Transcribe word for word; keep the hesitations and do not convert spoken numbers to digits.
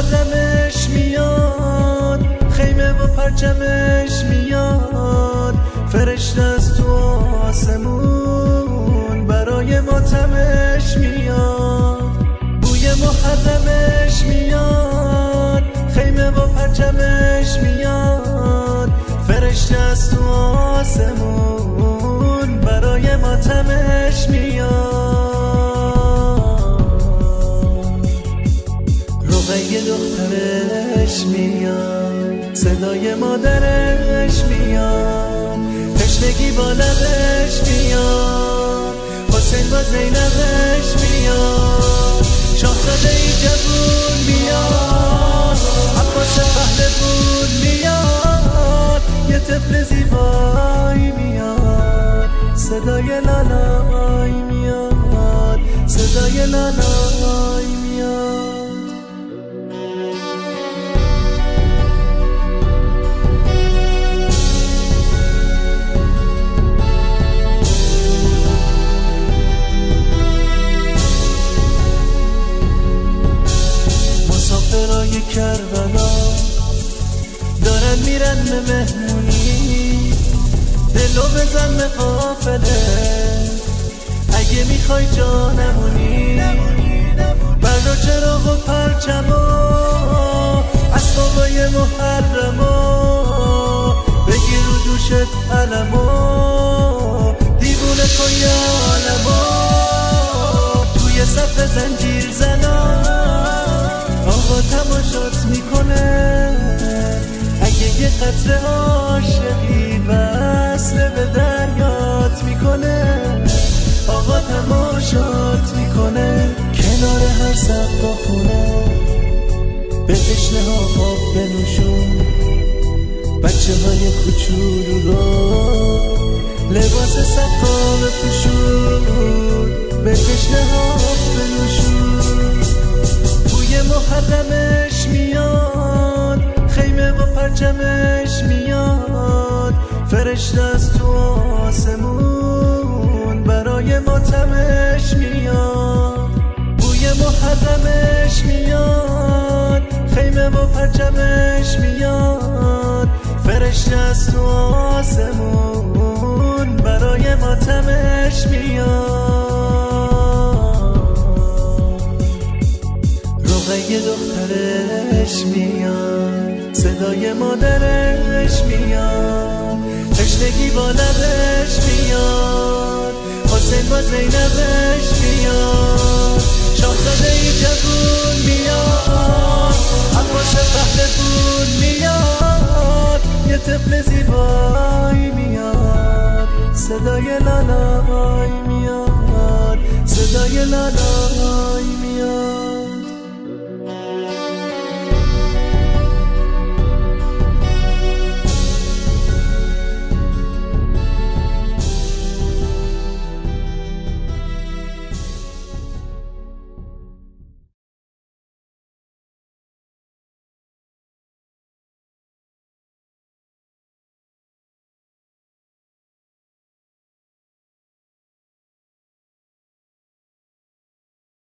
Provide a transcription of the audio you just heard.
محرمش میاد، خیمه و پرچمش میاد، فرشته از تو آسمون برای ماتمش میاد. بوی محرمش میاد، خیمه و پرچمش میاد، فرشته از تو آسمون برای ماتمش میاد. رقیه دخترش میاد، صدای مادرش میاد، تشنگی با لبش میاد، حسین با زینبش میاد، شاهزاده ای جوون میاد، عباس پهلوون میاد، یه طفل زیبایی میاد، صدای لالای میاد، صدای لالای میاد. مسافرای کربلا دارن میرن به مهمونی، دلو بزن به قافله اگه میخوای جانمونی. بردار چراغ و پرچما، اسبابای محرما، بگیر رو دوشت علما، دیوونه کن یا عالما، توی صف زنجیر زنا آقا تماشات میکنه. اگه یه قطره عاشقی وصله به دریات میکنه، آقا تماشات میکنه. کنار هر سقاخونه به تشنه ها آب بنوشون، بچه های کوچولو رو لباس سقا بپوشون، به تشنه ها آب بنوشون. بوی محرمش میاد، خیمه و پرچمش میاد، فرشته از تو آسمون برای ماتمش میاد. بوی محرمش میاد، خیمه و پرچمش میاد، فرشته از تو آسمون برای ماتمش میاد. رقیه دخترش میاد، صدای مادرش میاد، تشنگی با لبش میاد، حسین با زینبش میاد، شاهزاده ای جوون میاد، عباس پهلوون میاد، یه طفل زیبایی میاد، صدای لالای میاد، صدای لالای میاد.